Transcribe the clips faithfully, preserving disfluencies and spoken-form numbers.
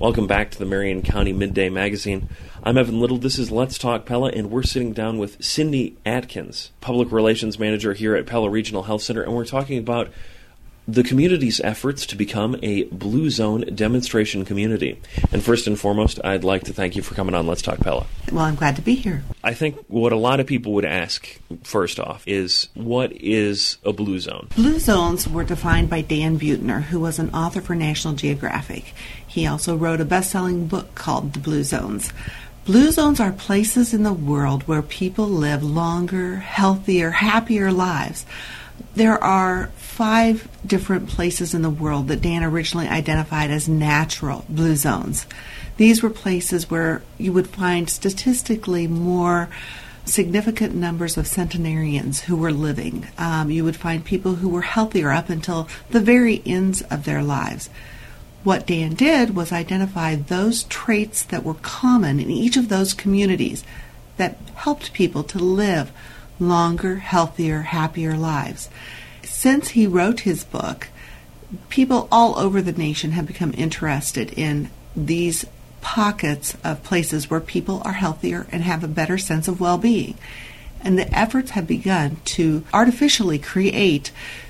Welcome back to the Marion County Midday Magazine. I'm Evan Little. This is Let's Talk Pella, and we're sitting down with Cindy Atkins, Public Relations Manager here at Pella Regional Health Center, and we're talking about the community's efforts to become a Blue Zone demonstration community. And first and foremost, I'd like to thank you for coming on Let's Talk Pella. Well, I'm glad to be here. I think what a lot of people would ask, first off, is what is a Blue Zone? Blue Zones were defined by Dan Buettner, who was an author for National Geographic. He also wrote a best-selling book called The Blue Zones. Blue Zones are places in the world where people live longer, healthier, happier lives. There are five different places in the world that Dan originally identified as natural blue zones. These were places where you would find statistically more significant numbers of centenarians who were living. Um, you would find people who were healthier up until the very ends of their lives. What Dan did was identify those traits that were common in each of those communities that helped people to live longer, healthier, happier lives. Since he wrote his book, people all over the nation have become interested in these pockets of places where people are healthier and have a better sense of well-being. And the efforts have begun to artificially create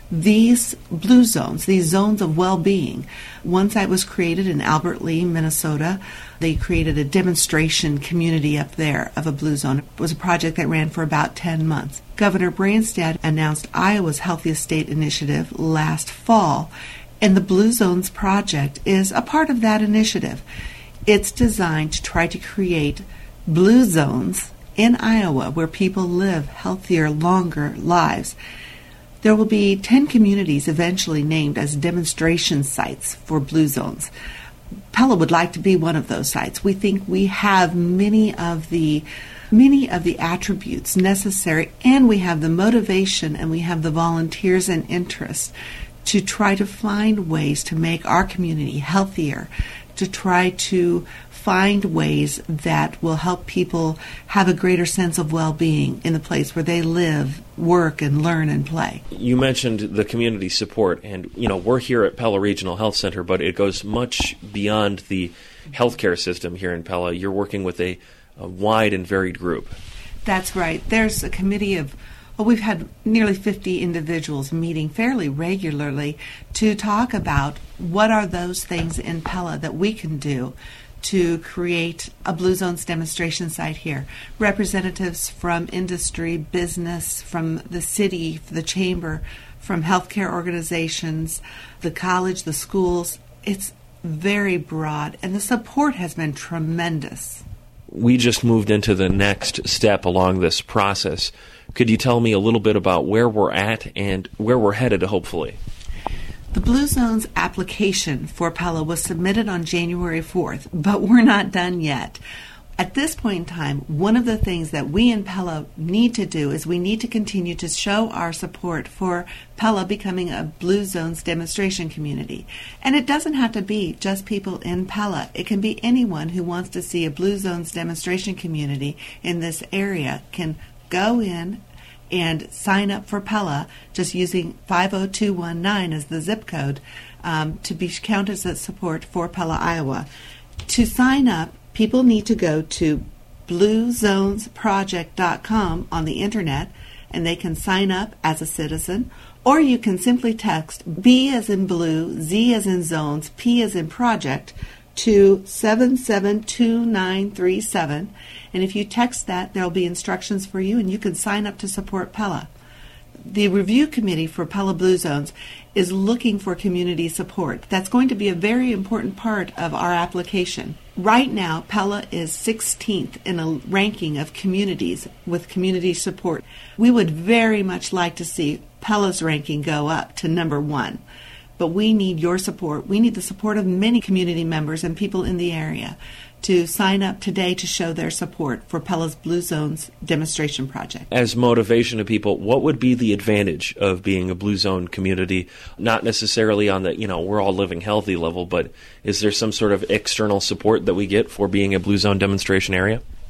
these blue zones, these zones of well-being. One site was created in Albert Lea, Minnesota. They created a demonstration community up there of a blue zone. It was a project that ran for about ten months. Governor Branstad announced Iowa's Healthiest State Initiative last fall, and the Blue Zones project is a part of that initiative. It's designed to try to create blue zones in Iowa where people live healthier, longer lives. There will be ten communities eventually named as demonstration sites for Blue Zones. Pella would like to be one of those sites. We think we have many of the many of the attributes necessary, and we have the motivation and we have the volunteers and interest to try to find ways to make our community healthier, to try to find ways that will help people have a greater sense of well-being in the place where they live, work, and learn and play. You mentioned the community support, and you know we're here at Pella Regional Health Center, but it goes much beyond the healthcare system here in Pella. You're working with a, a wide and varied group. That's right. There's a committee of Well, we've had nearly fifty individuals meeting fairly regularly to talk about what are those things in Pella that we can do to create a Blue Zones demonstration site here. Representatives from industry, business, from the city, the chamber, from healthcare organizations, the college, the schools. It's very broad, and the support has been tremendous. We just moved into the next step along this process. Could you tell me a little bit about where we're at and where we're headed, hopefully? The Blue Zones application for Pella was submitted on January fourth, but we're not done yet. At this point in time, one of the things that we in Pella need to do is we need to continue to show our support for Pella becoming a Blue Zones demonstration community. And it doesn't have to be just people in Pella. It can be anyone who wants to see a Blue Zones demonstration community in this area can go in and sign up for Pella just using five oh two one nine as the zip code um, to be counted as support for Pella, Iowa. To sign up, people need to go to blue zones project dot com on the internet, and they can sign up as a citizen, or you can simply text B as in blue, Z as in zones, P as in project to seven seven two nine three seven. And if you text that, there will be instructions for you, and you can sign up to support Pella. The review committee for Pella Blue Zones is looking for community support. That's going to be a very important part of our application. Right now, Pella is sixteenth in a ranking of communities with community support. We would very much like to see Pella's ranking go up to number one. But we need your support. We need the support of many community members and people in the area to sign up today to show their support for Pella's Blue Zones demonstration project. As motivation to people, what would be the advantage of being a Blue Zone community? Not necessarily on the, you know, we're all living healthy level, but is there some sort of external support that we get for being a Blue Zone demonstration area?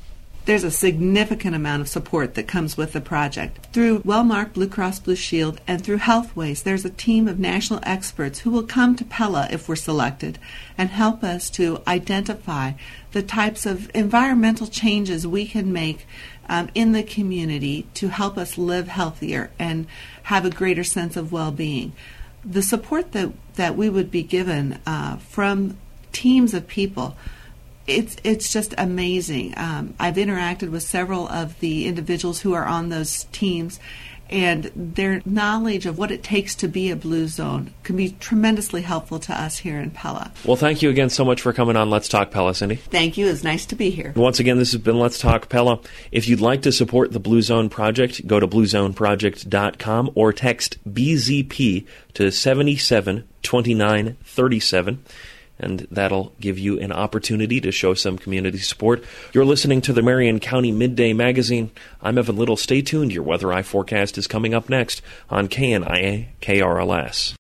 There's a significant amount of support that comes with the project. Through Wellmark Blue Cross Blue Shield and through Healthways, there's a team of national experts who will come to Pella if we're selected and help us to identify the types of environmental changes we can make um, in the community to help us live healthier and have a greater sense of well-being. The support that, that we would be given uh, from teams of people, It's it's just amazing. Um, I've interacted with several of the individuals who are on those teams, and their knowledge of what it takes to be a Blue Zone can be tremendously helpful to us here in Pella. Well, thank you again so much for coming on Let's Talk Pella, Cindy. Thank you. It's nice to be here. Once again, this has been Let's Talk Pella. If you'd like to support the Blue Zone Project, go to blue zone project dot com or text B Z P to seven seven two nine three seven. And that'll give you an opportunity to show some community support. You're listening to the Marion County Midday Magazine. I'm Evan Little. Stay tuned. Your Weather Eye forecast is coming up next on K N I A K R L S.